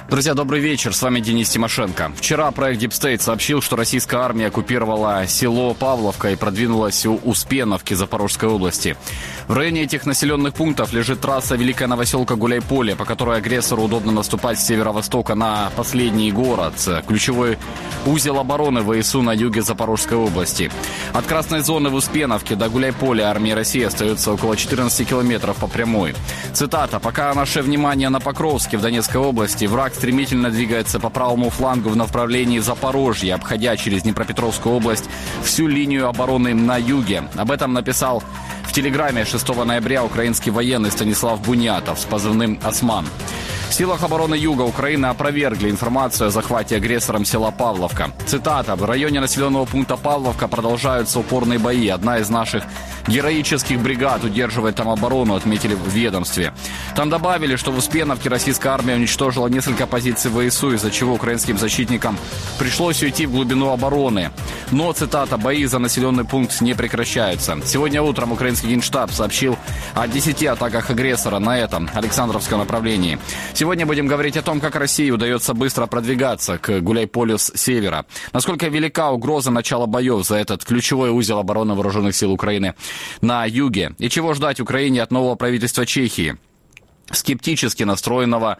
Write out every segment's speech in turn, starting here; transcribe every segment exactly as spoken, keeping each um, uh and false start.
Друзья, добрый вечер. С вами Денис Тимошенко. Вчера проект Deep State сообщил, что российская армия оккупировала село Павловка и продвинулась у Успеновки Запорожской области. В районе этих населенных пунктов лежит трасса Великая Новоселка-Гуляйполе, по которой агрессору удобно наступать с северо-востока на последний город, ключевой узел обороны ВСУ на юге Запорожской области. От красной зоны в Успеновке до Гуляйполя армии России остается около четырнадцати километров по прямой. Цитата: «Пока наше внимание на Покровске в Донецкой области, враг стремительно двигается по правому флангу в направлении Запорожья, обходя через Днепропетровскую область всю линию обороны на юге». Об этом написал в Телеграме шестого ноября украинский военный Станислав Бунятов с позывным «Осман». В силах обороны Юга Украины опровергли информацию о захвате агрессором села Павловка. Цитата: «В районе населенного пункта Павловка продолжаются упорные бои. Одна из наших героических бригад удерживает там оборону», отметили в ведомстве. Там добавили, что в Успеновке российская армия уничтожила несколько позиций ВСУ, из-за чего украинским защитникам пришлось уйти в глубину обороны. Но, цитата, «бои за населенный пункт не прекращаются». Сегодня утром украинский генштаб сообщил о десяти атаках агрессора на этом Александровском направлении. Сегодня будем говорить о том, как России удается быстро продвигаться к Гуляйполю с севера. Насколько велика угроза начала боев за этот ключевой узел обороны вооруженных сил Украины на юге. И чего ждать Украине от нового правительства Чехии, скептически настроенного,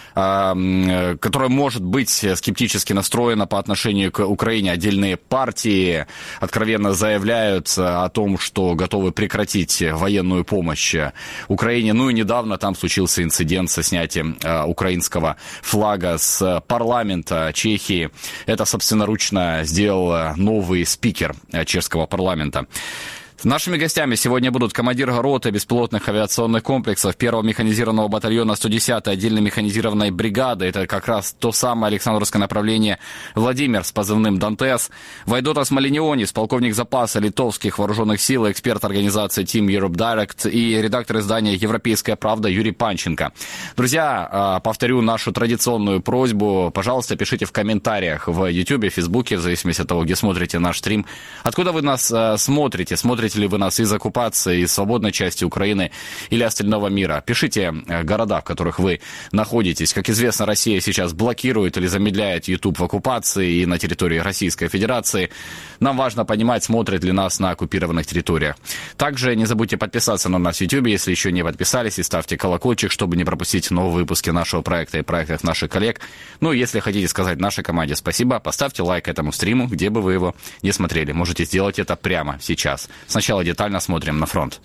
которое может быть скептически настроено по отношению к Украине. Отдельные партии откровенно заявляют о том, что готовы прекратить военную помощь Украине. Ну и недавно там случился инцидент со снятием украинского флага с парламента Чехии. Это собственноручно сделал новый спикер чешского парламента. Нашими гостями сегодня будут командир роты беспилотных авиационных комплексов первого механизированного батальона сто десятой отдельной механизированной бригады. Это как раз то самое Александровское направление. Владимир с позывным «Дантес». Вайдотас Малинионис, полковник запаса литовских вооруженных сил, эксперт организации Team Europe Direct и редактор издания «Европейская правда» Юрий Панченко. Друзья, повторю нашу традиционную просьбу. Пожалуйста, пишите в комментариях в YouTube, в Фейсбуке, в зависимости от того, где смотрите наш стрим. Откуда вы нас смотрите? Смотрите ли вы нас из оккупации, из свободной части Украины или остального мира? Пишите города, в которых вы находитесь. Как известно, Россия сейчас блокирует или замедляет YouTube в оккупации и на территории Российской Федерации. Нам важно понимать, смотрят ли нас на оккупированных территориях. Также не забудьте подписаться на нас в YouTube, если еще не подписались, и ставьте колокольчик, чтобы не пропустить новые выпуски нашего проекта и проектов наших коллег. Ну, если хотите сказать нашей команде спасибо, поставьте лайк этому стриму, где бы вы его не смотрели. Можете сделать это прямо сейчас. Сначала детально смотрим на фронт.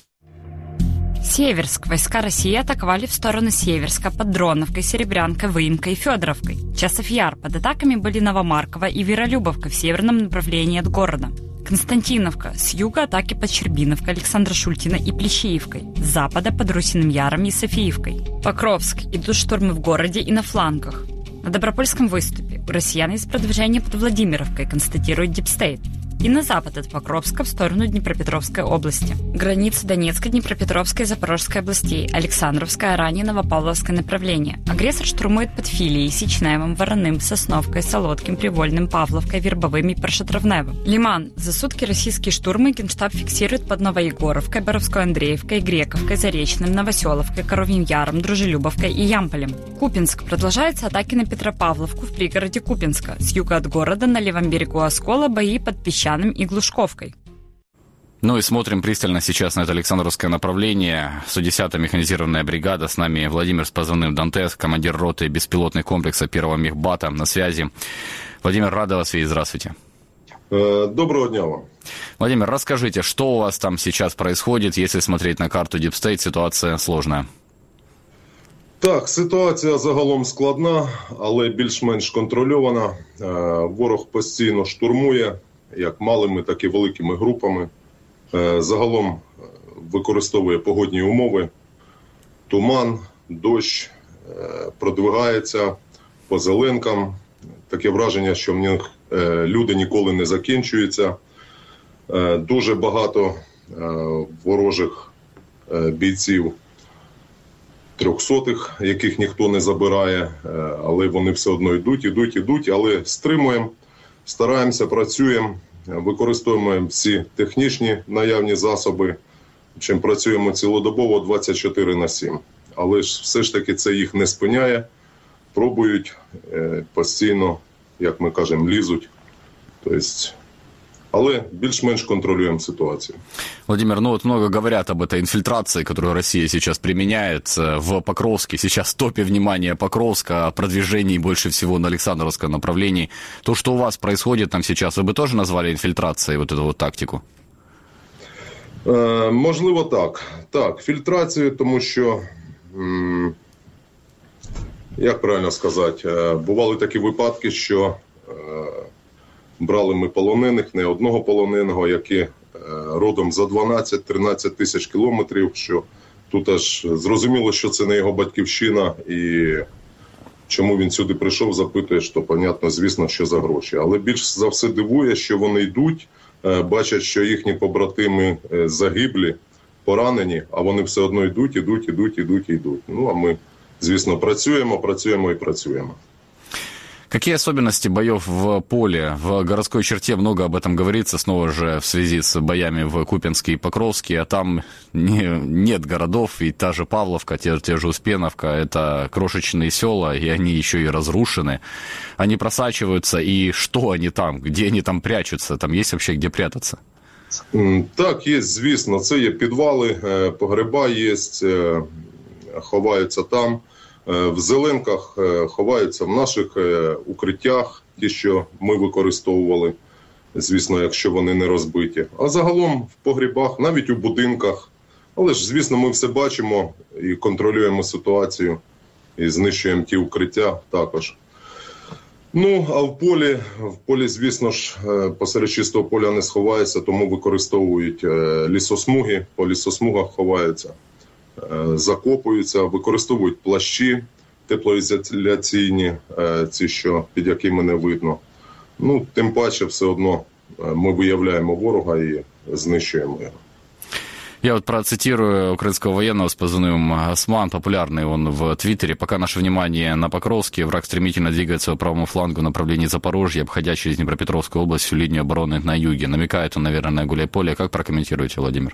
Северск. Войска России атаковали в сторону Северска под Дроновкой, Серебрянкой, Выемкой и Федоровкой. Часов Яр. Под атаками были Новомарково и Веролюбовка в северном направлении от города. Константиновка. С юга атаки под Щербиновкой, Александра Шультина и Плещеевкой. С запада под Русиным Яром и Софиевкой. Покровск. Идут штурмы в городе и на флангах. На Добропольском выступе у россиян есть продвижение под Владимировкой, констатирует Deep State. И на запад от Покровска в сторону Днепропетровской области. Границы Донецкой, Днепропетровской и Запорожской областей, Александровское, ранее Новопавловское направление. Агрессор штурмует под Филией, Сичневым, Вороным, Сосновкой, Солодким, Привольным, Павловкой, Вербовым и Прошетровневым. Лиман. За сутки российские штурмы Генштаб фиксирует под Новоегоровкой, Боровской Андреевкой, Грековкой, Заречным, Новоселовкой, Коровьим Яром, Дружелюбовкой и Ямполем. Купинск. Продолжаются атаки на Петропавловку в пригороде Купинска. С юга от города на левом берегу Оскола бои под Песчаным и Глушковкой. Ну и смотрим пристально сейчас на это Александровское направление. сто десятая механизированная бригада. С нами Владимир с позывным «Дантес», командир роты беспилотных комплексов первого мехбата на связи. Владимир, рада вас видеть. Здравствуйте. Доброго дня вам. Владимир, расскажите, что у вас там сейчас происходит? Если смотреть на карту Deep State, ситуация сложная. Так, ситуація загалом складна, але більш-менш контрольована. Ворог постійно штурмує, як малими, так і великими групами. Загалом використовує погодні умови. Туман, дощ, продвигається по зеленкам. Таке враження, що в них люди ніколи не закінчуються. Дуже багато ворожих бійців трьохсотих, яких ніхто не забирає, але вони все одно йдуть, йдуть, йдуть, але стримуємо, стараємося, працюємо, використовуємо всі технічні наявні засоби, чим працюємо цілодобово двадцять чотири на сім. Але ж все ж таки це їх не спиняє, пробують, постійно, як ми кажемо, лізуть. Тобто, але більш-менш контролюємо ситуацию. Владимир, ну вот много говорят об этой инфильтрации, которую Россия сейчас применяет в Покровске. Сейчас в топе внимания Покровска, о продвижении больше всего на Александровском направлении. То, что у вас происходит там сейчас, вы бы тоже назвали инфильтрацией вот эту вот тактику? Е, можливо, так. Так, фільтрацію, тому що, м- як правильно сказати, е, бували такі випадки, що е, брали ми полонених, не одного полоненого, які е, родом за дванадцять-тринадцять тисяч кілометрів, що тут аж зрозуміло, що це не його батьківщина, і чому він сюди прийшов, запитує, що, понятно, звісно, що за гроші. Але більш за все дивує, що вони йдуть, е, бачать, що їхні побратими е, загиблі, поранені, а вони все одно йдуть, йдуть, йдуть, йдуть, йдуть. Ну, а ми, звісно, працюємо, працюємо і працюємо. Какие особенности боев в поле? В городской черте много об этом говорится, снова же в связи с боями в Купянске и Покровске, а там не, нет городов, и та же Павловка, те, те же Успеновка, это крошечные села, и они еще и разрушены. Они просачиваются, и что они там, где они там прячутся? Там есть вообще где прятаться? Так, є, звісно, це є підвали, погреба є, ховаються там. В зеленках ховаються в наших укриттях, ті, що ми використовували, звісно, якщо вони не розбиті. А загалом в погрібах, навіть у будинках. Але ж, звісно, ми все бачимо і контролюємо ситуацію, і знищуємо ті укриття також. Ну, а в полі, в полі, звісно ж, посеред чистого поля не сховається, тому використовують лісосмуги, по лісосмугах ховаються. Закопуються, використовують плащі теплоізоляційні, ці, що, під якими не видно. Ну, тим паче, все одно ми виявляємо ворога і знищуємо його. Я вот процитирую украинского военного с позывным «Осман», популярный он в Твиттере. «Пока наше внимание на Покровске, враг стремительно двигается по правому флангу в направлении Запорожья, обходя через Днепропетровскую область всю линию обороны на юге». Намекает он, наверное, на Гуляйполе. Как прокомментируете, Владимир?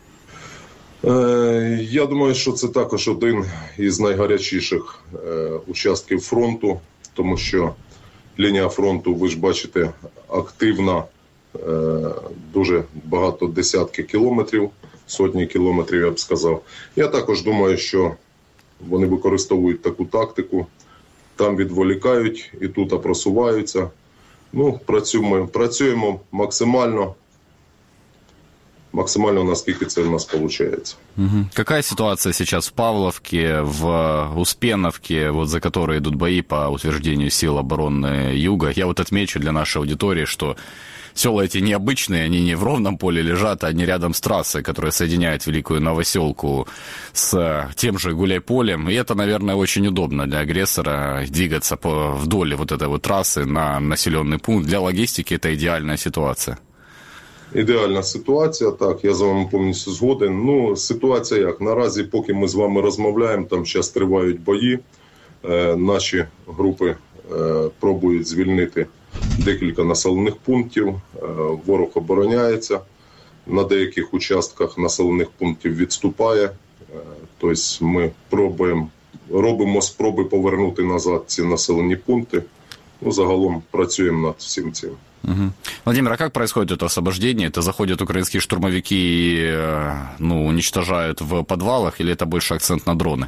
Я думаю, що це також один із найгарячіших участків фронту, тому що лінія фронту, ви ж бачите, активна, дуже багато десятки кілометрів, сотні кілометрів, я б сказав. Я також думаю, що вони використовують таку тактику, там відволікають і тут просуваються. Ну, працюємо, працюємо максимально. Максимально, насколько это у нас получается. Угу. Какая ситуация сейчас в Павловке, в Успеновке, вот за которые идут бои по утверждению сил обороны Юга? Я вот отмечу для нашей аудитории, что села эти необычные, они не в ровном поле лежат, а они рядом с трассой, которая соединяет Великую Новоселку с тем же Гуляйполем. И это, наверное, очень удобно для агрессора двигаться по, вдоль вот этой вот трассы на населенный пункт. Для логистики это идеальная ситуация. Ідеальна ситуація, так, я з вами повністю згоден. Ну, ситуація як? Наразі, поки ми з вами розмовляємо, там зараз тривають бої. Е, наші групи е, пробують звільнити декілька населених пунктів. Е, ворог обороняється. На деяких участках населених пунктів відступає. Е, тобто ми пробуємо, робимо спроби повернути назад ці населені пункти. Ну, загалом працюємо над всім цим. Угу. Владимир, а как происходит это освобождение? Это заходят украинские штурмовики и ну, уничтожают в подвалах, или это больше акцент на дрони?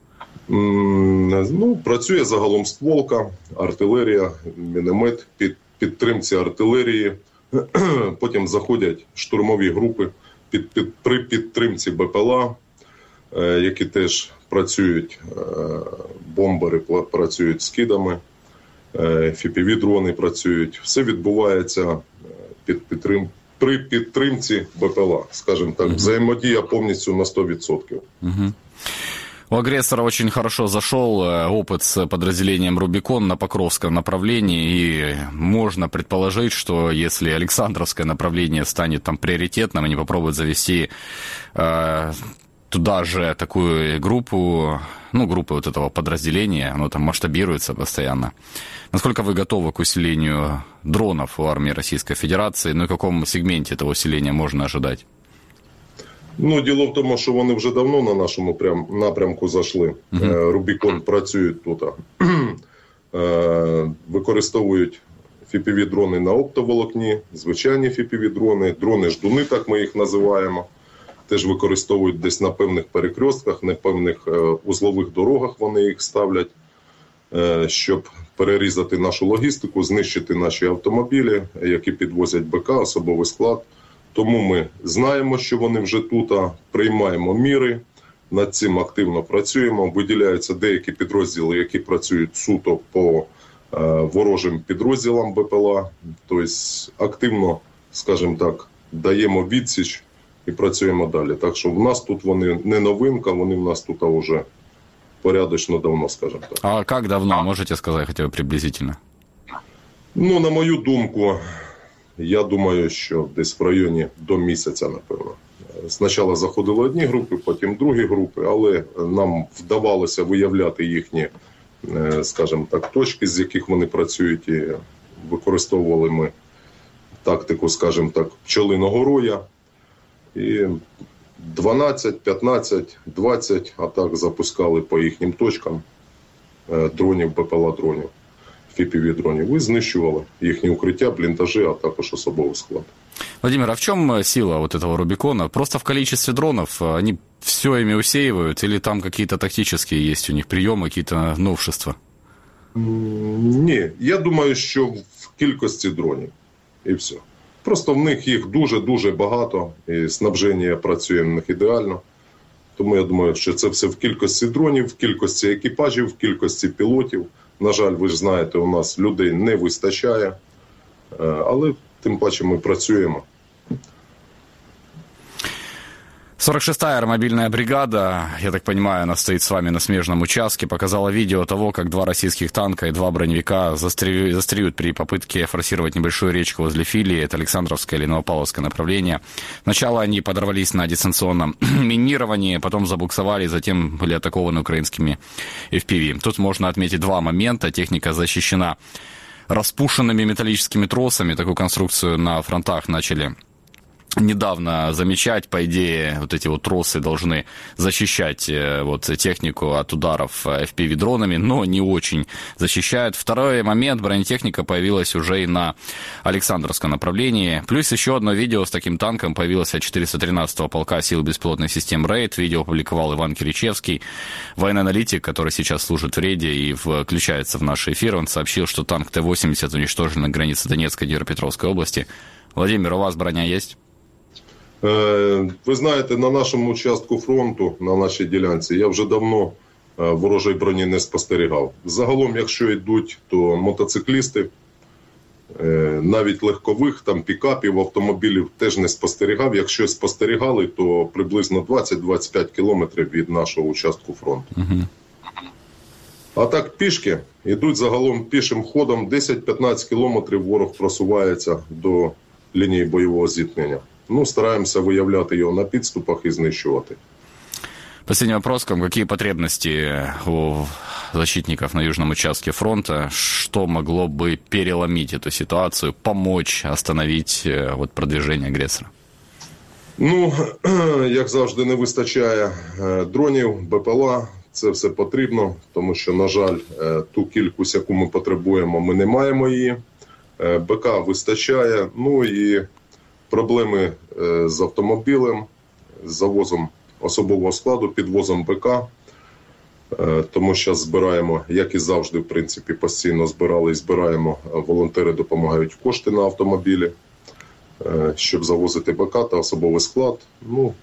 Ну, працює загалом стволка, артилерія, міномет, під підтримці артилерії. Потім заходять штурмові групи під, під, при підтримці БПЛА, які теж працюють, бомбери працюють скидами. еф пі ві-дрони працюють. Все відбувається під підтрим... при підтримці БПЛА, скажімо так. Взаємодія повністю на сто відсотків. Угу. У агрессора очень хорошо зашел опыт с подразделением «Рубикон» на Покровском направлении, и можно предположить, что если Александровское направление станет там приоритетным, они попробуют завести э, туда же такую группу, ну, группу вот этого подразделения, оно там масштабируется постоянно. Насколько вы готовы к усилению дронов у армии Российской Федерации? Ну и в каком сегменте этого усиления можно ожидать? Ну, діло в тому, що вони вже давно на нашому прям напрямку зайшли. Uh-huh. Рубікон працюють тут. Використовують еф пі ві-дрони на оптоволокні, звичайні еф пі ві-дрони, дрони-ждуни, так ми їх називаємо. Теж використовують десь на певних перекрестках, на певних узлових дорогах вони їх ставлять, щоб перерізати нашу логістику, знищити наші автомобілі, які підвозять БК, особовий склад. Тому ми знаємо, що вони вже тут, приймаємо міри, над цим активно працюємо. Виділяються деякі підрозділи, які працюють суто по е, ворожим підрозділам БПЛА. Тобто активно, скажімо так, даємо відсіч і працюємо далі. Так що в нас тут вони не новинка, вони в нас тут вже порядочно давно, скажімо так. А як давно, можете сказати хоча б приблизительно? Ну, на мою думку, я думаю, що десь в районі до місяця, напевно. Спочатку заходили одні групи, потім другі групи, але нам вдавалося виявляти їхні, скажімо так, точки, з яких вони працюють, і використовували ми тактику, скажімо так, пчелиного роя. І дванадцять, п'ятнадцять, двадцять атак запускали по їхнім точкам дронів, БПЛА-дронів, еф пі ві-дронів. І знищували їхні укриття, бліндажі, а також особовий склад. Владимир, а в чем сила вот этого Рубикона? Просто в количестве дронов? Они все ими усеивают? Или там какие-то тактические есть у них приемы, какие-то новшества? Ні, я думаю, що в кількості дронів. І все. Просто в них їх дуже-дуже багато, і снабження працює в них ідеально. Тому я думаю, що це все в кількості дронів, в кількості екіпажів, в кількості пілотів. На жаль, ви ж знаєте, у нас людей не вистачає, але тим паче мы працюємо. сорок шестая аэромобильная бригада, я так понимаю, она стоит с вами на смежном участке, показала видео того, как два российских танка и два броневика застряют, застряют при попытке форсировать небольшую речку возле Филии, это Александровское или Новопавловское направление. Сначала они подорвались на дистанционном минировании, потом забуксовали, затем были атакованы украинскими эф пи ви. Тут можно отметить два момента. Техника защищена распушенными металлическими тросами. Такую конструкцию на фронтах начали недавно замечать. По идее, вот эти вот тросы должны защищать вот технику от ударов эф пи ви-дронами, но не очень защищают. Второй момент, бронетехника появилась уже и на Александровском направлении. Плюс еще одно видео с таким танком появилось от четыреста тринадцатого полка сил беспилотных систем «Рейд». Видео опубликовал Иван Киричевский, военный аналитик, который сейчас служит в рейде и включается в наш эфир. Он сообщил, что танк Т восемьдесят уничтожен на границе Донецкой и Днепропетровской области. Владимир, у вас броня есть? Ви знаєте, на нашому участку фронту, на нашій ділянці, я вже давно ворожої броні не спостерігав. Загалом, якщо йдуть, то мотоциклісти, навіть легкових, там пікапів, автомобілів теж не спостерігав. Якщо спостерігали, то приблизно двадцять-двадцять п'ять кілометрів від нашого участку фронту. Угу. А так пішки, йдуть загалом пішим ходом, десять-п'ятнадцять кілометрів ворог просувається до лінії бойового зіткнення. Ну, стараемся выявлять ее на подступах и знищувати. Последний вопрос. Какие потребности у защитников на южном участке фронта? Что могло бы переломить эту ситуацию, помочь остановить вот, продвижение агрессора? Ну, як завжди, не вистачає дронів, БПЛА. Це все потрібно, тому що, на жаль, ту кількість, яку ми потребуємо, ми не маємо її. БК вистачає, ну і проблеми з автомобілем, з завозом особового складу, підвозом БК. Тому що збираємо, як і завжди, в принципі, постійно збирали і збираємо. Волонтери допомагають кошти на автомобілі, щоб завозити БК та особовий склад. Ну,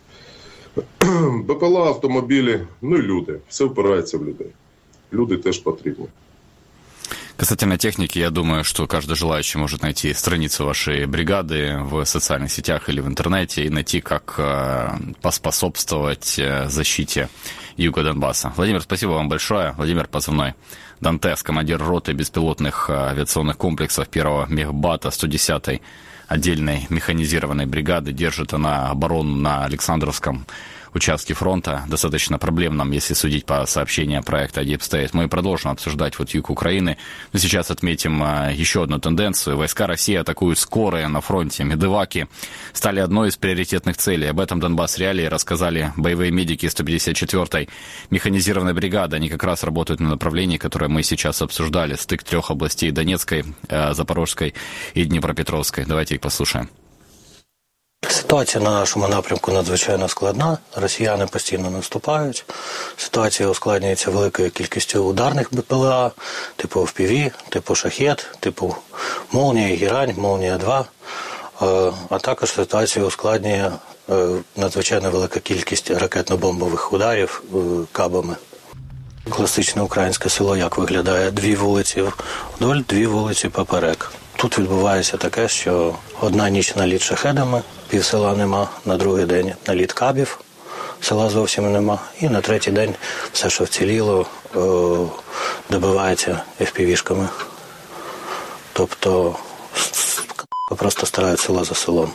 БПЛА, автомобілі, ну і люди. Все впирається в людей. Люди теж потрібні. Касательно техники, я думаю, что каждый желающий может найти страницу вашей бригады в социальных сетях или в интернете и найти, как э, поспособствовать э, защите юга Донбасса. Владимир, спасибо вам большое. Владимир, позывной Дантес, командир роты беспилотных авиационных комплексов первого мехбата сто десятой отдельной механизированной бригады. Держит она оборону на Александровском участке фронта, достаточно проблемном, если судить по сообщениям проекта Deep State. Мы продолжим обсуждать вот юг Украины. Но сейчас отметим еще одну тенденцию. Войска России атакуют скорые на фронте. Медеваки стали одной из приоритетных целей. Об этом Донбасс Реалии рассказали боевые медики сто пятьдесят четвёртой механизированной бригады. Они как раз работают на направлении, которое мы сейчас обсуждали. Стык трех областей: Донецкой, Запорожской и Дніпропетровської. Давайте їх послухаємо. Ситуація на нашому напрямку надзвичайно складна. Росіяни постійно наступають. Ситуація ускладнюється великою кількістю ударних БПЛА, типу еф пі ві, типу «Шахет», типу «Молнія», «Герань», «Молнія два». А також ситуацію ускладнює надзвичайно велика кількість ракетно-бомбових ударів кабами. Класичне українське село як виглядає? Дві вулиці вдоль, дві вулиці поперек. Тут відбувається таке, що одна ніч наліт шахедами, пів села нема, на другий день наліт кабів, села зовсім нема, і на третій день все, що вціліло, добивається еф пі ві-шками. Тобто просто стирають село за селом.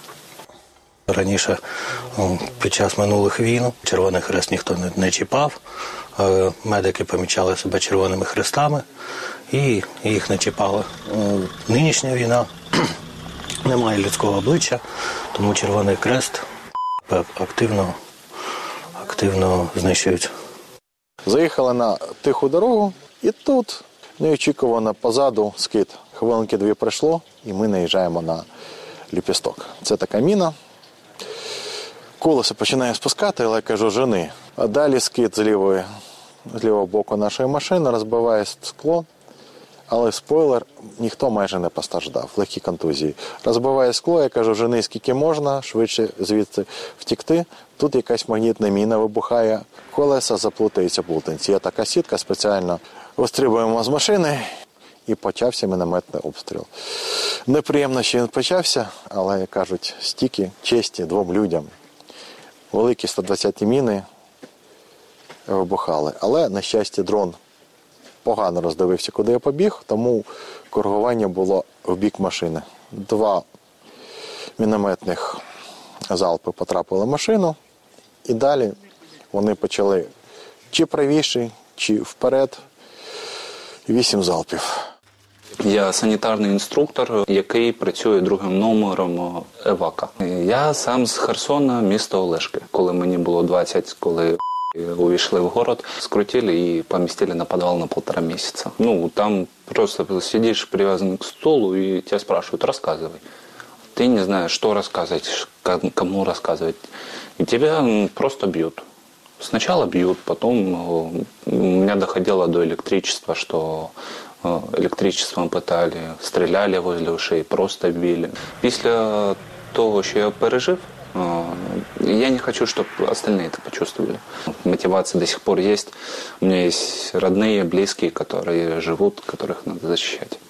Раніше, під час минулих війн, Червоний Хрест ніхто не чіпав, медики помічали себе червоними хрестами і їх не чіпали. Нинішня війна немає людського обличчя, тому Червоний Хрест активно, активно знищують. Заїхали на тиху дорогу і тут неочікувано позаду скид. Хвилинки дві пройшло і ми наїжджаємо на ліпісток. Це така міна. Колесо починає спускати, але я кажу, жени. А далі скид з лівої, з лівого боку нашої машини, розбиває скло, але спойлер, ніхто майже не постраждав, легкі контузії. Розбиває скло, я кажу, жени скільки можна, швидше звідси втікти. Тут якась магнітна міна вибухає, колеса заплутаються в плутанці. Є така сітка, спеціально вистрибуємо з машини і почався мінометний обстріл. Неприємно, що він почався, але, як кажуть, стільки честі двом людям. Великі сто двадцяті міни вибухали. Але, на щастя, дрон погано роздивився, куди я побіг, тому коригування було в бік машини. Два мінометних залпи потрапили в машину, і далі вони почали чи правіше, чи вперед. Вісім залпів. Я санітарний інструктор, який працює другим номером Евака. Я сам з Херсона, місто Олешки. Коли мені було двадцять, коли увійшли в город, скрутили и поместили на подвал на полтора месяца. Ну, там просто сидишь привязанный к стулу, и тебя спрашивают, рассказывай. Ты не знаешь, что рассказывать, кому рассказывать. И тебя просто бьют. Сначала бьют, потом у меня доходило до электричества, что электричеством пытали, стреляли возле ушей, просто били. Після того, що я пережив, я не хочу, чтобы остальные это почувствовали. Мотивация до сих пор есть. У меня есть родные, близкие, которые живут, которых надо защищать.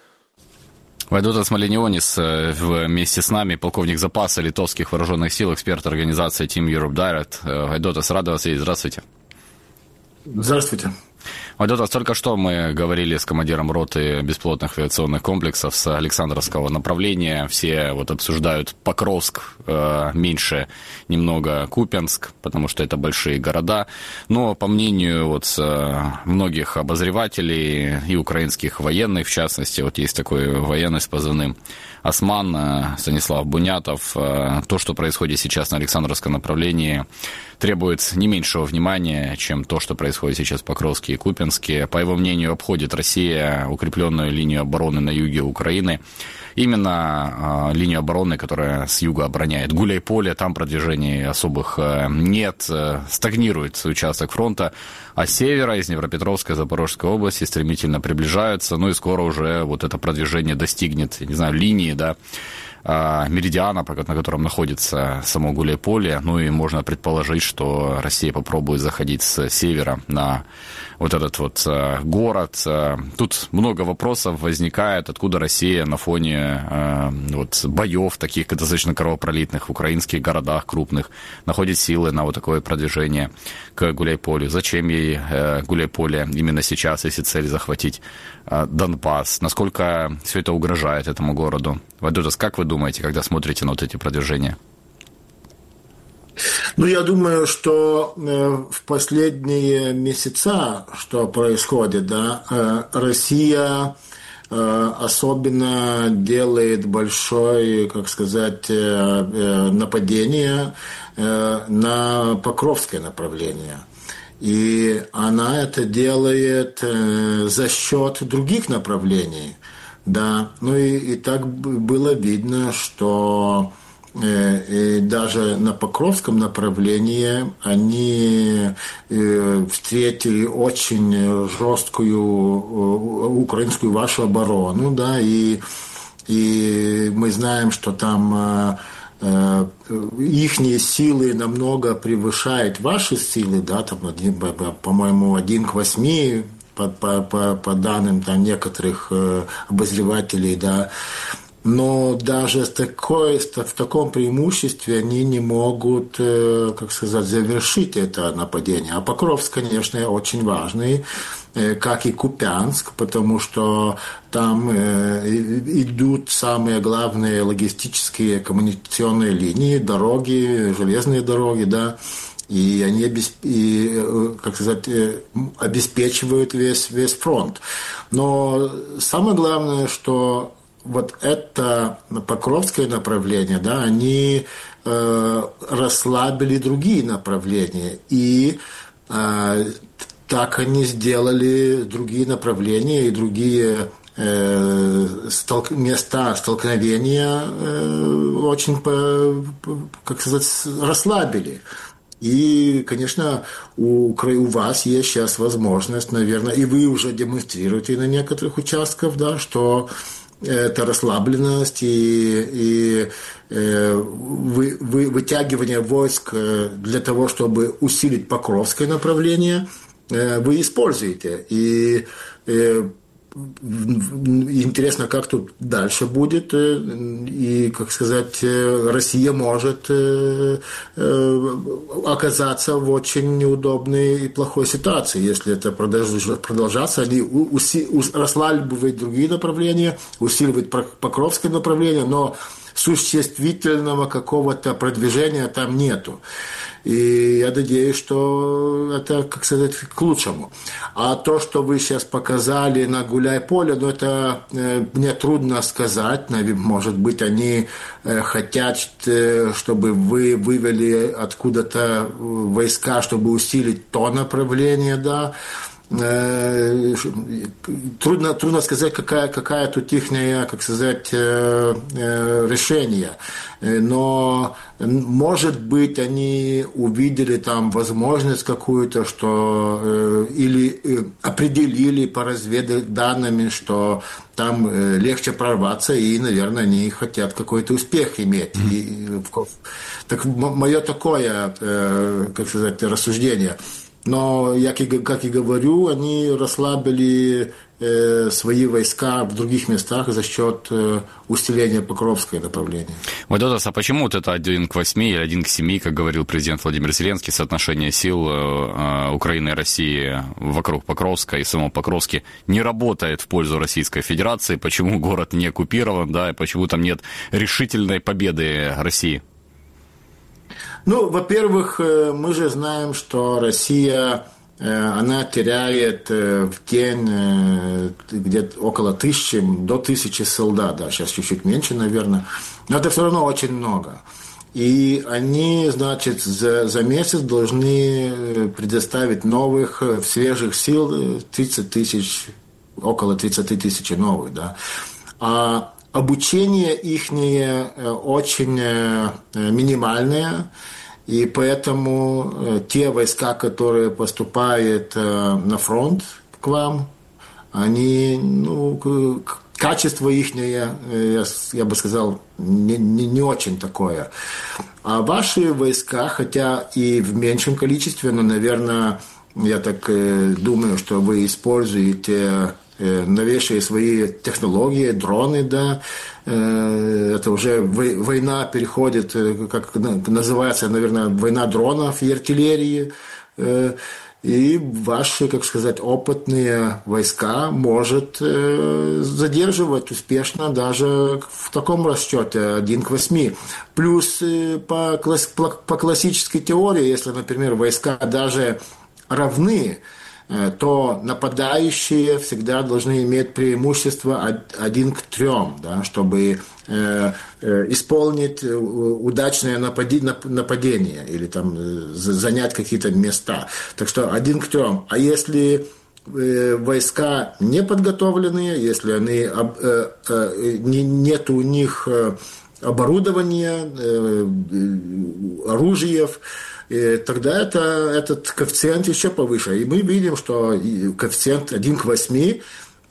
Вайдотас Малинионис вместе с нами, полковник запаса литовских вооруженных сил, эксперт организации Team Europe Direct. Вайдотас, рада вас видеть. Здравствуйте. Здравствуйте. Вайдотас, только что мы говорили с командиром роты беспилотных авиационных комплексов с Александровского направления. Все вот обсуждают Покровск, э, меньше немного Купянск, потому что это большие города. Но по мнению вот э, многих обозревателей и украинских военных, в частности, вот есть такой военный с позывным Осман, э, Станислав Бунятов, э, то, что происходит сейчас на Александровском направлении, требует не меньшего внимания, чем то, что происходит сейчас в Покровске и Купянске. По его мнению, обходит Россия укрепленную линию обороны на юге Украины. Именно э, линию обороны, которая с юга обороняет Гуляйполе, там продвижений особых э, нет, э, стагнирует участок фронта, а с севера, из Днепропетровской, Запорожской области стремительно приближаются, ну и скоро уже вот это продвижение достигнет, я не знаю, линии, да, меридиана, на котором находится само Гуляйполе. Ну и можно предположить, что Россия попробует заходить с севера на вот этот вот город. Тут много вопросов возникает, откуда Россия на фоне вот боев, таких достаточно кровопролитных в украинских городах крупных, находит силы на вот такое продвижение к Гуляйполю. Зачем ей Гуляйполе именно сейчас, если цель захватить Донбасс? Насколько все это угрожает этому городу? Вайдотас, как вы думаете, когда смотрите на вот эти продвижения? Ну, я думаю, что в последние месяца, что происходит, да, Россия особенно делает большое, как сказать, нападение на Покровское направление. И она это делает за счет других направлений. Да. Ну и, и так было видно, что и даже на Покровском направлении они встретили очень жесткую украинскую вашу оборону, да, и, и мы знаем, что там ихние силы намного превышают ваши силы, да, там, по-моему, один к восьми, по, по, по, по данным там, некоторых обозревателей, да. Но даже с такой, в таком преимуществе они не могут, как сказать, завершить это нападение. А Покровск, конечно, очень важный, как и Купянск, потому что там идут самые главные логистические коммуникационные линии, дороги, железные дороги, да, и они и, как сказать, обеспечивают весь, весь фронт. Но самое главное, что вот это Покровское направление, да, они э, расслабили другие направления, и э, так они сделали другие направления и другие э, столк, места столкновения э, очень, по, как сказать, расслабили. И, конечно, у, у вас есть сейчас возможность, наверное, и вы уже демонстрируете на некоторых участках, да, что это расслабленность и, и э, вы, вы, вытягивание войск для того, чтобы усилить Покровское направление, э, вы используете. И э, интересно, как тут дальше будет. И, как сказать, Россия может оказаться в очень неудобной и плохой ситуации, если это продолжаться. Они уси- расслабливают другие направления, усиливают Покровское направление, но существительного какого-то продвижения там нету. И я надеюсь, что это, как сказать, к лучшему. А то, что вы сейчас показали на Гуляй-Поле, ну, это э, мне трудно сказать. Может быть, они э, хотят, э, чтобы вы вывели откуда-то войска, чтобы усилить то направление, да. Трудно, трудно сказать, какая, какая тут их, как сказать, решение. Но, может быть, они увидели там возможность какую-то, что или определили по разведданным, что там легче прорваться, и, наверное, они хотят какой-то успех иметь. Mm-hmm. И, так, мое такое, как сказать, рассуждение. Но, как и, как и говорю, они расслабили э, свои войска в других местах за счет э, усиления Покровского направления. Войдотас, а почему вот это один к восьми или один к семи, как говорил президент Владимир Зеленский, соотношение сил э, Украины и России вокруг Покровска и самого Покровски не работает в пользу Российской Федерации? Почему город не оккупирован, да, и почему там нет решительной победы России? Ну, во-первых, мы же знаем, что Россия, она теряет в день где-то около тысячи, до тысячи солдат, да, сейчас чуть-чуть меньше, наверное, но это все равно очень много. И они, значит, за, за месяц должны предоставить новых, свежих сил тридцать тысяч, около тридцать тысяч новых, да. А обучение ихнее очень минимальное, и поэтому те войска, которые поступают на фронт к вам, они, ну, качество ихнее, я бы сказал, не, не, не очень такое. А ваши войска, хотя и в меньшем количестве, но, наверное, я так думаю, что вы используете новейшие свои технологии, дроны, да, это уже война переходит, как называется, наверное, война дронов и артиллерии, и ваши, как сказать, опытные войска может э, задерживать успешно даже в таком расчете один к восьми. Плюс э, по, класс, по, по классической теории, если, например, войска даже равны, э, то нападающие всегда должны иметь преимущество один к трем, да, чтобы э, э, исполнить удачное нападение или там, занять какие-то места. Так что один к трем. А если э, войска не подготовленные, если они, э, э, не, нет у них оборудования, э, оружиев, и тогда это, этот коэффициент еще повыше. И мы видим, что коэффициент один к восьми,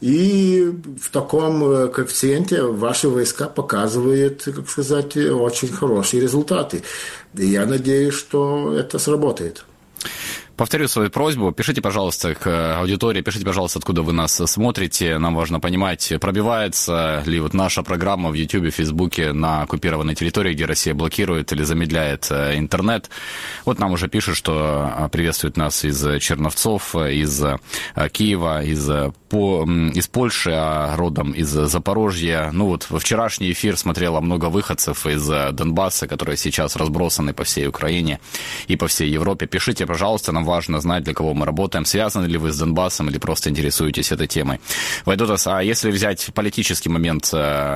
и в таком коэффициенте ваши войска показывают, как сказать, очень хорошие результаты. И я надеюсь, что это сработает. Повторю свою просьбу. Пишите, пожалуйста, к аудитории, пишите, пожалуйста, откуда вы нас смотрите. Нам важно понимать, пробивается ли вот наша программа в Ютьюбе, Фейсбуке на оккупированной территории, где Россия блокирует или замедляет интернет. Вот нам уже пишут, что приветствуют нас из Черновцов, из Киева, из, по, из Польши, а родом из Запорожья. Ну вот, во вчерашний эфир смотрело много выходцев из Донбасса, которые сейчас разбросаны по всей Украине и по всей Европе. Пишите, пожалуйста, нам важно знать, для кого мы работаем, связаны ли вы с Донбассом или просто интересуетесь этой темой. Вайдутас, а если взять политический момент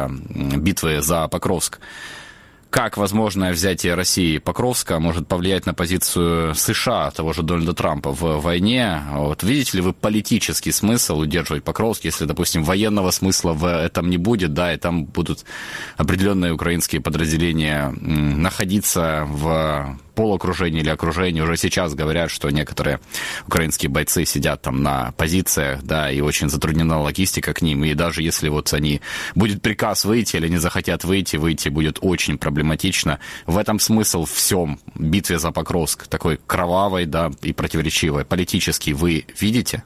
битвы за Покровск, как возможное взятие России Покровска может повлиять на позицию США, того же Дональда Трампа в войне? Вот видите ли вы политический смысл удерживать Покровск, если, допустим, военного смысла в этом не будет, да, и там будут определенные украинские подразделения находиться в полуокружении или окружении? Уже сейчас говорят, что некоторые украинские бойцы сидят там на позициях, да, и очень затруднена логистика к ним, и даже если вот они, будет приказ выйти или они захотят выйти, выйти будет очень проблематично. В этом смысл в всем битве за Покровск, такой кровавой, да, и противоречивой. Политически вы видите?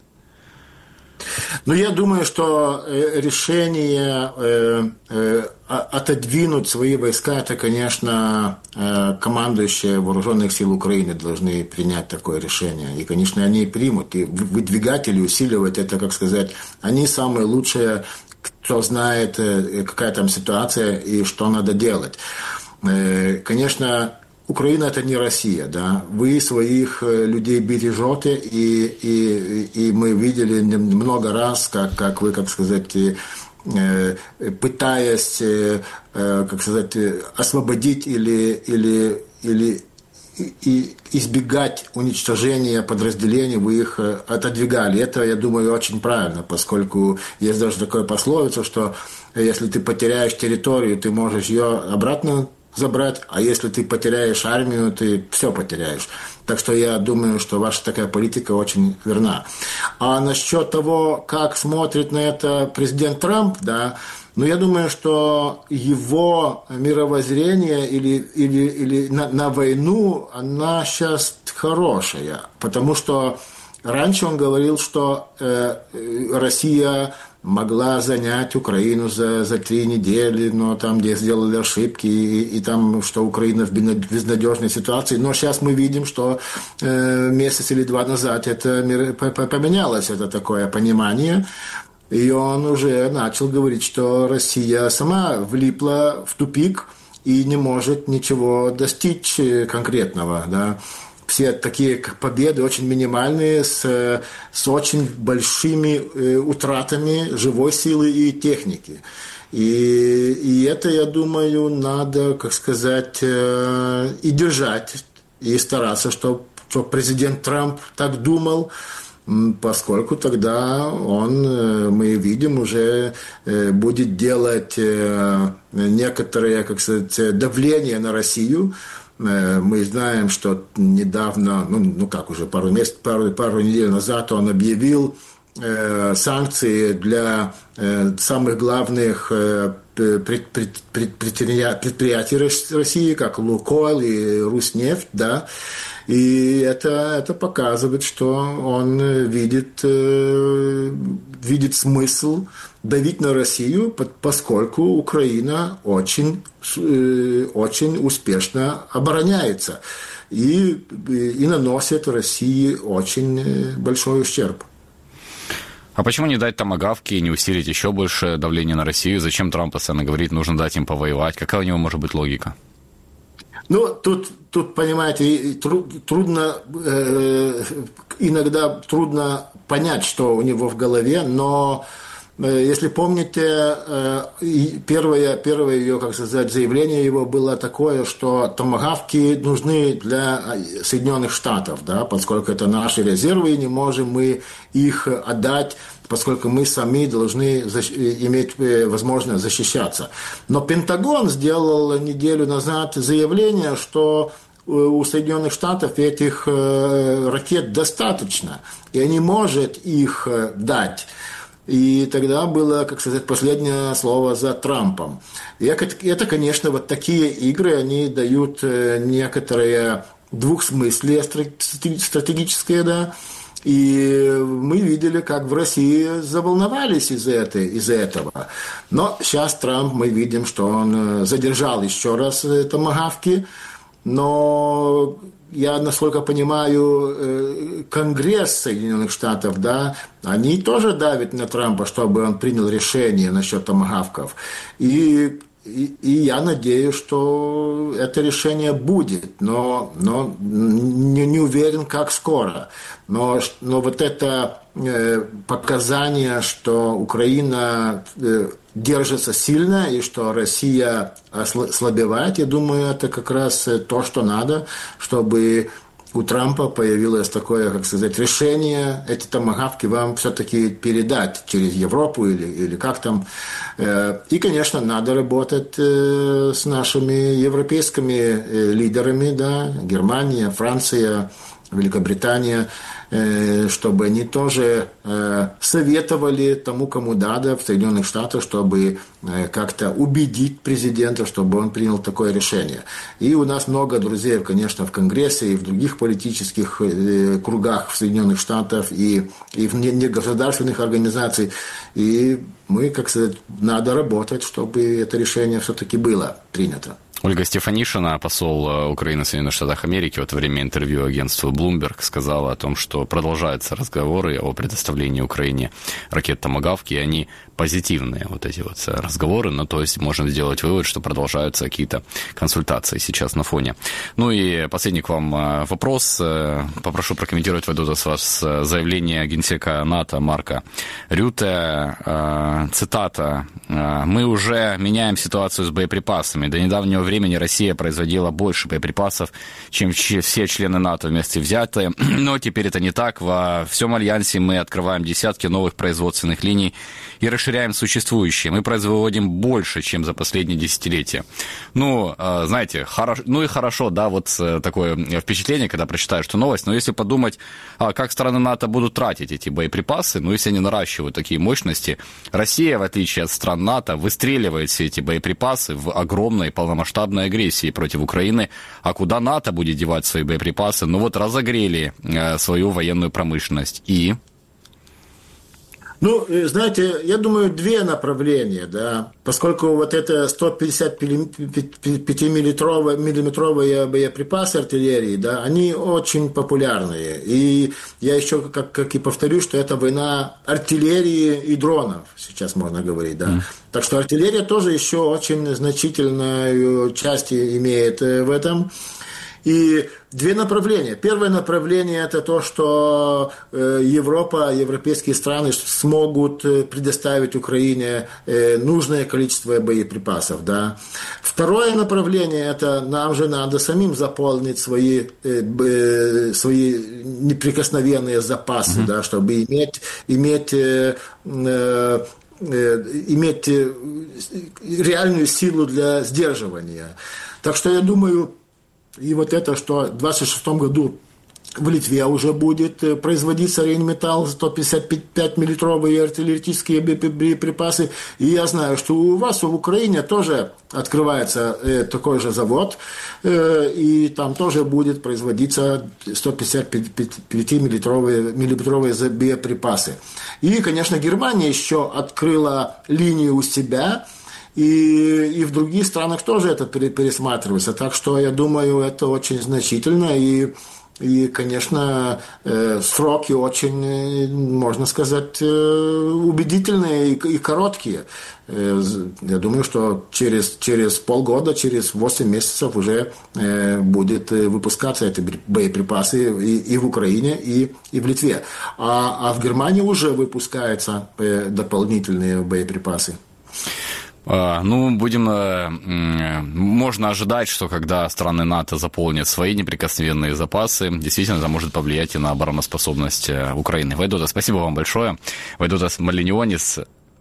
Ну, я думаю, что решение э, э, отодвинуть свои войска, это, конечно, э, командующие Вооруженных сил Украины должны принять такое решение. И, конечно, они и примут. И выдвигать или усиливать это, как сказать, они самые лучшие, кто знает, э, какая там ситуация и что надо делать. Э, конечно, Украина – это не Россия, да. Вы своих людей бережете, и, и, и мы видели много раз, как, как вы, как сказать, пытаясь, как сказать, освободить или, или, или и избегать уничтожения подразделений, вы их отодвигали. Это, я думаю, очень правильно, поскольку есть даже такая пословица, что если ты потеряешь территорию, ты можешь ее обратно забрать, а если ты потеряешь армию, ты все потеряешь. Так что я думаю, что ваша такая политика очень верна. А насчет того, как смотрит на это президент Трамп, да, ну, я думаю, что его мировоззрение или, или, или на, на войну, она сейчас хорошая, потому что раньше он говорил, что э, Россия могла занять Украину за, за три недели, но там, где сделали ошибки, и, и там, что Украина в безнадежной ситуации. Но сейчас мы видим, что э, месяц или два назад это поменялось, это такое понимание. И он уже начал говорить, что Россия сама влипла в тупик и не может ничего достичь конкретного, да. Все такие победы очень минимальные, с, с очень большими э, утратами живой силы и техники. И, и это, я думаю, надо, как сказать, э, и держать, и стараться, чтобы, чтобы президент Трамп так думал, поскольку тогда он, мы видим, уже будет делать некоторое, как сказать, давление на Россию. Мы знаем, что недавно, ну, ну как уже пару месяцев, пару, пару недель назад он объявил э, санкции для э, самых главных э, пред, пред, пред, предприятий России, как «Лукойл» и «Руснефть», да, и это, это показывает, что он видит, э, видит смысл давить на Россию, поскольку Украина очень, э, очень успешно обороняется и, и наносит России очень большой ущерб. А почему не дать томагавки и не усилить еще больше давление на Россию? Зачем Трамп постоянно говорит, нужно дать им повоевать? Какая у него может быть логика? Ну, тут, тут понимаете, трудно, э, иногда трудно понять, что у него в голове, но э, если помните, э, первое, первое ее, как сказать, заявление его было такое, что томагавки нужны для Соединенных Штатов, да, поскольку это наши резервы, и не можем мы их отдать, поскольку мы сами должны иметь возможность защищаться. Но Пентагон сделал неделю назад заявление, что у Соединенных Штатов этих ракет достаточно, и они могут их дать. И тогда было, как сказать, последнее слово за Трампом. И это, конечно, вот такие игры, они дают некоторые двухсмыслие стратегическое, да. И мы видели, как в России заволновались из-за этого, из-за этого. Но сейчас Трамп, мы видим, что он задержал еще раз томагавки. Но я, насколько понимаю, Конгресс Соединенных Штатов, да, они тоже давят на Трампа, чтобы он принял решение насчет томагавков. И И, и я надеюсь, что это решение будет, но, но не, не уверен, как скоро. Но, но вот это э, показание, что Украина э, держится сильно и что Россия ослабевает, я думаю, это как раз то, что надо, чтобы у Трампа появилось такое, как сказать, решение эти томагавки вам все-таки передать через Европу или, или как там. И, конечно, надо работать с нашими европейскими лидерами, да, Германия, Франция, Великобритания, чтобы они тоже советовали тому, кому надо в Соединенных Штатах, чтобы как-то убедить президента, чтобы он принял такое решение. И у нас много друзей, конечно, в Конгрессе и в других политических кругах в Соединенных Штатах и, и в негосударственных организациях. И мы, как сказать, надо работать, чтобы это решение все-таки было принято. Ольга Стефанишина, посол Украины в Соединенных Штатах Америки, во время интервью агентству Bloomberg сказала о том, что продолжаются разговоры о предоставлении Украине ракет «Томагавки», и они позитивные, вот эти вот разговоры, ну, то есть можно сделать вывод, что продолжаются какие-то консультации сейчас на фоне. Ну и последний к вам вопрос. Попрошу прокомментировать, Вайдутас, вас заявление генсека НАТО Марка Рюте. Цитата. «Мы уже меняем ситуацию с боеприпасами. До недавнего времени Россия производила больше боеприпасов, чем все члены НАТО вместе взятые. Но теперь это не так. Во всем альянсе мы открываем десятки новых производственных линий и расширяем существующие. Мы производим больше, чем за последние десятилетия». Ну, знаете, хорошо, ну и хорошо, да, вот такое впечатление, когда прочитаешь эту новость. Но если подумать, как страны НАТО будут тратить эти боеприпасы, ну, если они наращивают такие мощности, Россия, в отличие от стран НАТО, выстреливает все эти боеприпасы в огромной полномасштабной агрессии против Украины. А куда НАТО будет девать свои боеприпасы? Ну вот разогрели свою военную промышленность. И... Ну, знаете, я думаю, две направления, да, поскольку вот это сто пятьдесят пять миллиметровые боеприпасы артиллерии, да, они очень популярные. И я еще, как, как и повторю, что это война артиллерии и дронов, сейчас можно говорить, да. Mm. Так что артиллерия тоже еще очень значительную часть имеет в этом. И две направления. Первое направление – это то, что Европа, европейские страны смогут предоставить Украине нужное количество боеприпасов. Да. Второе направление – это нам же надо самим заполнить свои, свои неприкосновенные запасы, mm-hmm. да, чтобы иметь, иметь иметь реальную силу для сдерживания. Так что я думаю, и вот это, что в двадцать шестом году в Литве уже будет производиться Рейнметалл, сто пятьдесят пять миллилитровые артиллерийские боеприпасы. И я знаю, что у вас в Украине тоже открывается такой же завод, и там тоже будет производиться сто пятьдесят пять миллилитровые боеприпасы. И, конечно, Германия еще открыла линию у себя, и, и в других странах тоже это пересматривается. Так что, я думаю, это очень значительно, и И, конечно, сроки очень, можно сказать, убедительные и короткие. Я думаю, что через, через полгода, через восемь месяцев уже будет выпускаться эти боеприпасы и, и в Украине, и, и в Литве. А, а в Германии уже выпускаются дополнительные боеприпасы. Ну, будем... Можно ожидать, что когда страны НАТО заполнят свои неприкосновенные запасы, действительно это может повлиять и на обороноспособность Украины. Вайдутас, спасибо вам большое. Вайдутас Малинионис.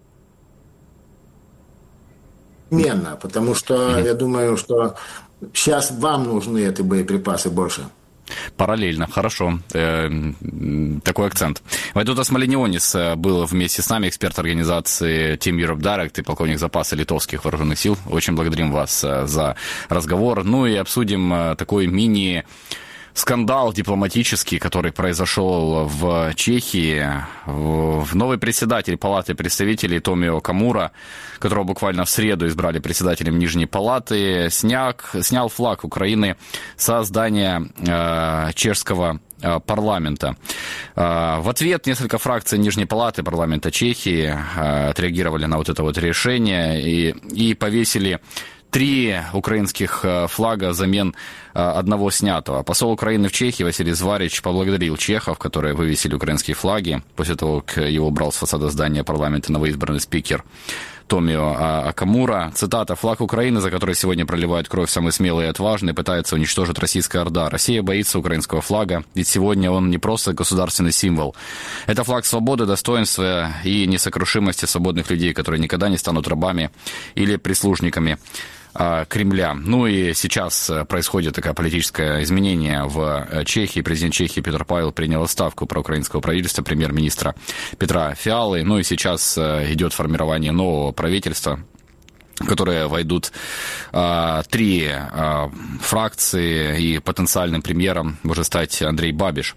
Именно, потому что mm-hmm. я думаю, что сейчас вам нужны эти боеприпасы больше. Параллельно, хорошо. Э, такой акцент. Вайдутас Малинионис был вместе с нами, эксперт организации Team Europe Direct и полковник запаса литовских вооруженных сил. Очень благодарим вас за разговор. Ну и обсудим такой мини... скандал дипломатический, который произошел в Чехии. Новый председатель Палаты представителей Томио Камура, которого буквально в среду избрали председателем Нижней Палаты, сняк, снял флаг Украины со здания э, чешского э, парламента. Э, в ответ несколько фракций Нижней Палаты парламента Чехии э, отреагировали на вот это вот решение и, и повесили три украинских флага взамен одного снятого. Посол Украины в Чехии Василий Зварич поблагодарил чехов, которые вывесили украинские флаги, после того, как его убрал с фасада здания парламента новоизбранный спикер Томио Камура. Цитата: «Флаг Украины, за который сегодня проливают кровь самые смелые и отважные, пытается уничтожить российская орда. Россия боится украинского флага, ведь сегодня он не просто государственный символ. Это флаг свободы, достоинства и несокрушимости свободных людей, которые никогда не станут рабами или прислужниками Кремля». Ну и сейчас происходит такое политическое изменение в Чехии. Президент Чехии Петр Павел принял отставку проукраинского правительства, премьер-министра Петра Фиалы. Ну и сейчас идет формирование нового правительства, в которые войдут а, три а, фракции, и потенциальным премьером может стать Андрей Бабиш,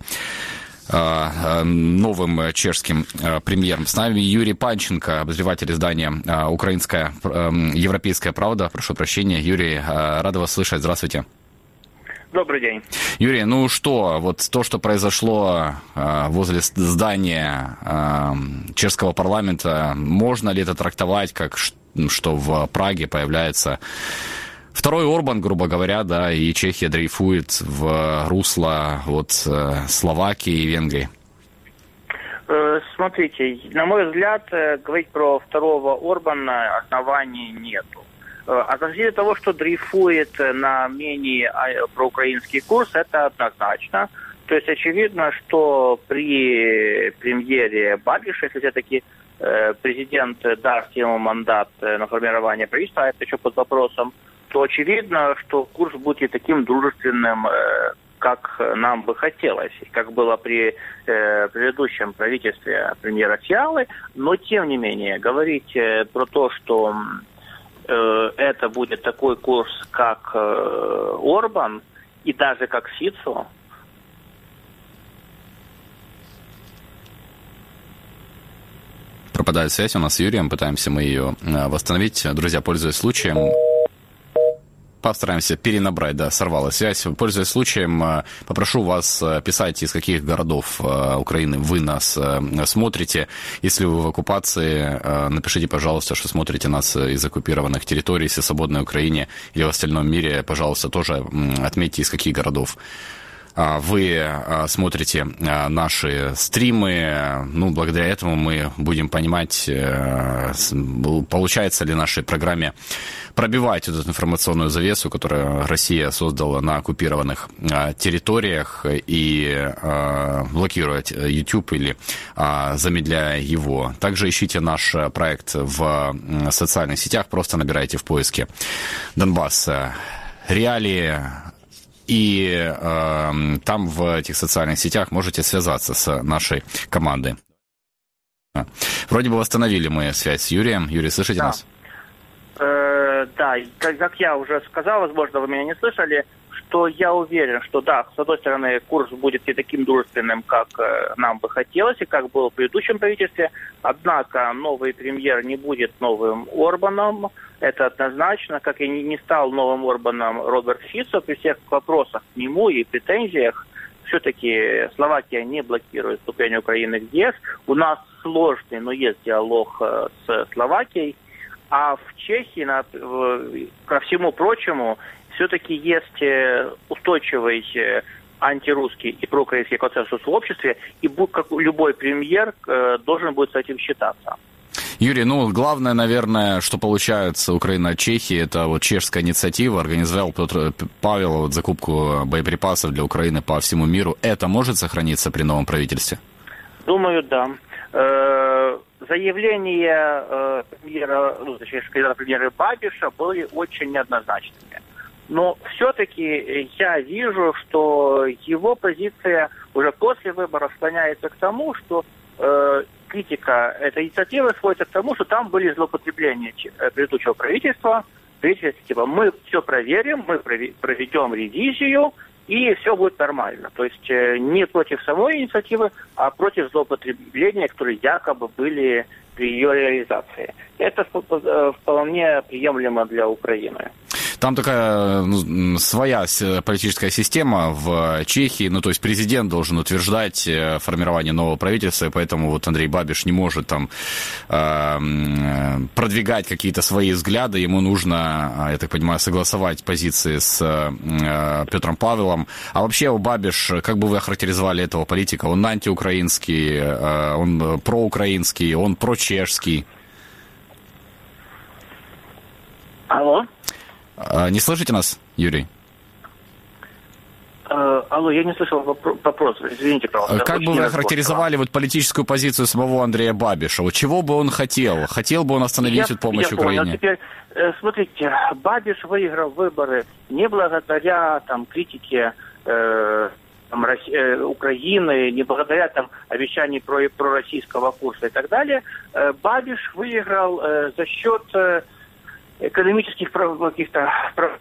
новым чешским премьером. С нами Юрий Панченко, обозреватель издания «Украинская европейская правда». Прошу прощения. Юрий, рада вас слышать. Здравствуйте. Добрый день. Юрий, ну что, вот то, что произошло возле здания чешского парламента, можно ли это трактовать как, что в Праге появляется второй Орбан, грубо говоря, да, и Чехия дрейфует в русло вот Словакии и Венгрии? Смотрите, на мой взгляд, говорить про второго Орбана оснований нету. Относительно того, что дрейфует на менее проукраинский курс, это однозначно. То есть очевидно, что при премьере Бабиша, если все-таки президент даст ему мандат на формирование правительства, это еще под вопросом, то очевидно, что курс будет таким дружественным, как нам бы хотелось, как было при э, предыдущем правительстве премьера Фиалы. Но, тем не менее, говорить э, про то, что э, это будет такой курс, как э, Орбан и даже как Фицо. Пропадает связь у нас с Юрием, пытаемся мы ее восстановить. Друзья, пользуясь случаем, постараемся перенабрать, да, сорвалась связь. Пользуясь случаем, попрошу вас писать, из каких городов Украины вы нас смотрите. Если вы в оккупации, напишите, пожалуйста, что смотрите нас из оккупированных территорий, если в свободной Украине или в остальном мире, пожалуйста, тоже отметьте, из каких городов вы смотрите наши стримы. Ну, благодаря этому мы будем понимать, получается ли нашей программе пробивать эту информационную завесу, которую Россия создала на оккупированных территориях, и блокировать YouTube или замедляя его. Также ищите наш проект в социальных сетях, просто набирайте в поиске «Донбасс. Реалии». И э, там в этих социальных сетях можете связаться с нашей командой. Вроде бы восстановили мы связь с Юрием. Юрий, слышите да. нас? Э, да, как, как я уже сказал, возможно, вы меня не слышали, что я уверен, что да, с одной стороны, курс будет не таким дружественным, как э, нам бы хотелось, и как было в предыдущем правительстве, однако новый премьер не будет новым Орбаном, это однозначно, как и не стал новым Орбаном Роберт Фицо, при всех вопросах к нему и претензиях. Все-таки Словакия не блокирует вступление Украины в ЕС. У нас сложный, но есть диалог с Словакией. А в Чехии, на, ко всему прочему, все-таки есть устойчивый антирусский и проукраинский консенсус в обществе, и как любой премьер должен будет с этим считаться. Юрий, ну, главное, наверное, что получается Украина от Чехии, это вот чешская инициатива, организовал Петр Павел вот, закупку боеприпасов для Украины по всему миру. Это может сохраниться при новом правительстве? Думаю, да. Э-э- заявления э- премьера, ну, точнее, премьера Бабиша были очень неоднозначными. Но все-таки я вижу, что его позиция уже после выборов склоняется к тому, что э- критика этой инициативы сводится к тому, что там были злоупотребления предыдущего правительства. Правительство, типа, мы все проверим, мы проведем ревизию, и все будет нормально. То есть не против самой инициативы, а против злоупотребления, которые якобы были при ее реализации. Это вполне приемлемо для Украины. Там такая ну, своя политическая система в Чехии, ну, то есть президент должен утверждать формирование нового правительства, и поэтому вот Андрей Бабиш не может там э, продвигать какие-то свои взгляды, ему нужно, я так понимаю, согласовать позиции с э, Петром Павелом. А вообще у Бабиш, как бы вы охарактеризовали этого политика? Он антиукраинский, э, он проукраинский, он прочешский? Алло? Не слышите нас, Юрий? Э, алло, я не слышал вопрос. Извините, пожалуйста. Как бы вы охарактеризовали вот политическую позицию самого Андрея Бабиша? Вот чего бы он хотел? Хотел бы он остановить я, вот помощь я Украине? Понял. Теперь, э, смотрите, Бабиш выиграл выборы не благодаря там критике э, там, Росси... э, Украины, не благодаря там обещаний про пророссийского курса и так далее. Э, Бабиш выиграл э, за счет э, экономических прав, каких-то прав.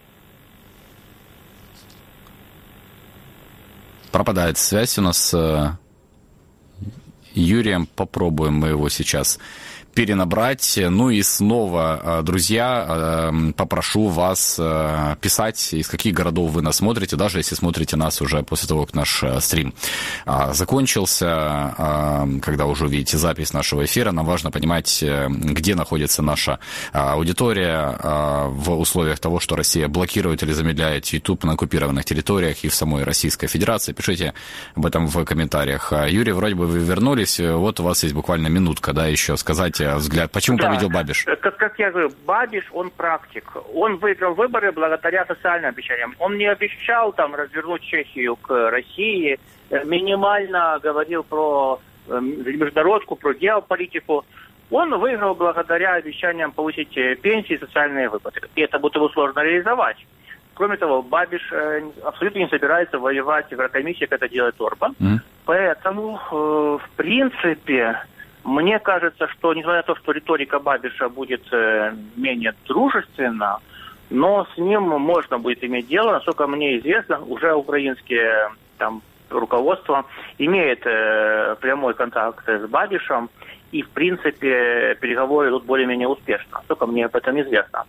Пропадает связь у нас с Юрием. Попробуем мы его сейчас перенабрать. Ну и снова, друзья, попрошу вас писать, из каких городов вы нас смотрите, даже если смотрите нас уже после того, как наш стрим закончился, когда уже увидите запись нашего эфира. Нам важно понимать, где находится наша аудитория в условиях того, что Россия блокирует или замедляет YouTube на оккупированных территориях и в самой Российской Федерации. Пишите об этом в комментариях. Юрий, вроде бы вы вернулись, вот у вас есть буквально минутка, да, еще сказать взгляд. Почему да. победил Бабиш? Как, как я говорю, Бабиш, он практик. Он выиграл выборы благодаря социальным обещаниям. Он не обещал там развернуть Чехию к России, минимально говорил про международку, про геополитику. Он выиграл благодаря обещаниям повысить пенсии и социальные выплаты. И это будет его сложно реализовать. Кроме того, Бабиш абсолютно не собирается воевать в Еврокомиссии, как это делает Орбан. Mm. Поэтому, в принципе, мне кажется, что, несмотря на то, что риторика Бабиша будет э, менее дружественна, но с ним можно будет иметь дело. Насколько мне известно, уже украинские там, руководство имеет э, прямой контакт с Бабишем, и, в принципе, переговоры идут более-менее успешно. Насколько мне об этом известно.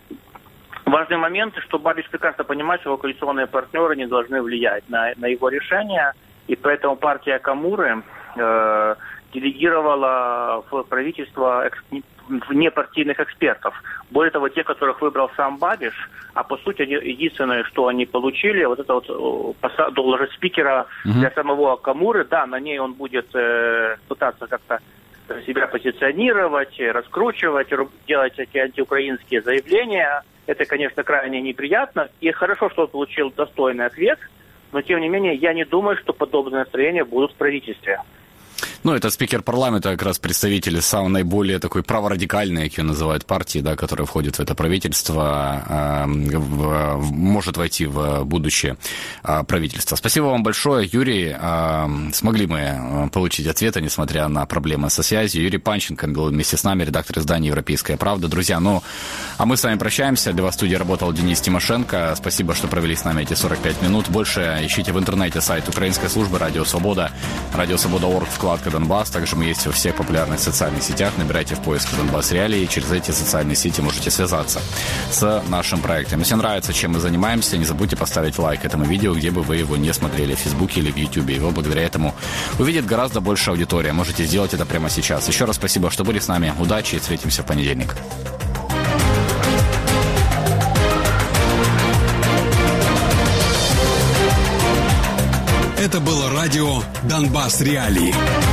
Важный момент, что Бабиш прекрасно понимает, что его коалиционные партнеры не должны влиять на, на его решение, и поэтому партия Камуры э, делегировала в правительство экс... внепартийных экспертов. Более того, те, которых выбрал сам Бабиш, а по сути единственное, что они получили, вот это вот должность спикера mm-hmm. для самого Камуры, да, на ней он будет э, пытаться как-то себя позиционировать, раскручивать, делать такие антиукраинские заявления. Это, конечно, крайне неприятно. И хорошо, что он получил достойный ответ, но, тем не менее, я не думаю, что подобные настроения будут в правительстве. Ну, это спикер парламента, как раз представители самой наиболее такой праворадикальной, как ее называют, партии, да, которая входит в это правительство, э, в, может войти в будущее э, правительство. Спасибо вам большое, Юрий. Э, смогли мы получить ответы, несмотря на проблемы со связью. Юрий Панченко был вместе с нами, редактор издания «Европейская правда». Друзья, ну, а мы с вами прощаемся. Для вас в студии работал Денис Тимошенко. Спасибо, что провели с нами эти сорок пять минут. Больше ищите в интернете сайт украинской службы «Радио Свобода», радио свобода точка орг, вкладка «Донбасс». Также мы есть во всех популярных социальных сетях. Набирайте в поиске «Донбасс Реалии». Через эти социальные сети можете связаться с нашим проектом. Если нравится, чем мы занимаемся, не забудьте поставить лайк этому видео, где бы вы его не смотрели, в Фейсбуке или в Ютубе. Его благодаря этому увидит гораздо больше аудитория. Можете сделать это прямо сейчас. Еще раз спасибо, что были с нами. Удачи и встретимся в понедельник. Это было радио «Донбасс Реалии».